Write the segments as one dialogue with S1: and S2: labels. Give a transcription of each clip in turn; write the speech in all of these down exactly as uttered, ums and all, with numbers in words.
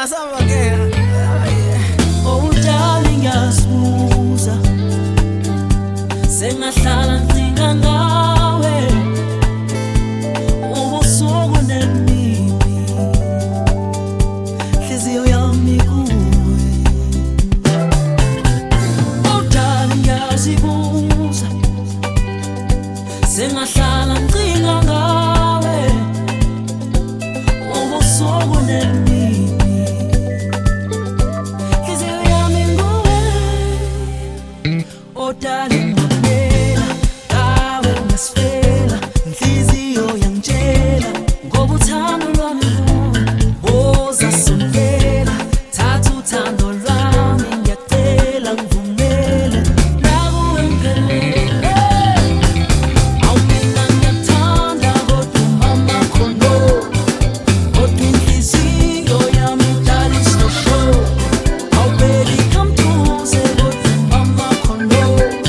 S1: Oh darling yasibuza sengahlala ngcinga ngawe ubusuku nemini hliziyo yami kuwe. Oh darling yasibuza sengahlala ngcinga ngawe ubusuku nemini. Oh darling, ngiyakubela kawe ngasifela inhliziyo yangitshela ngoba uthando lwami woza sondela thatha uthando lwami ngiyacela ngivumele nakuwe ngiphelele. Awu mina ngiyakuthanda kodwa umama khono kodwa inhliziyo yami idala isisho. Awu baby come duze kodwa umama khono.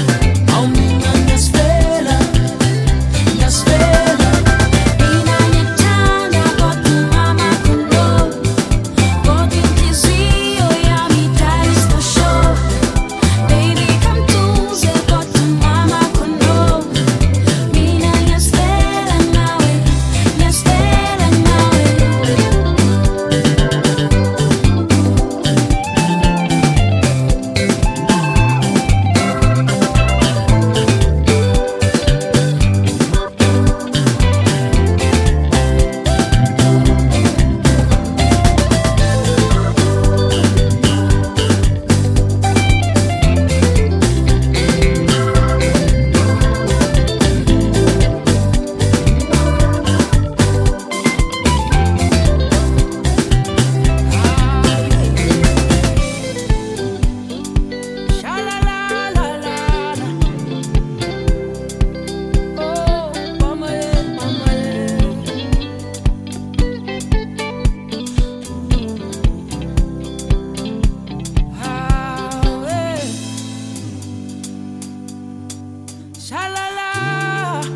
S1: Shalala,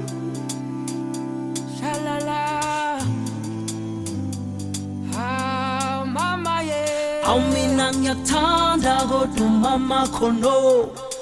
S1: shalala, ah mama yeah. Awu mina ngiyakuthanda kodwa umama khono.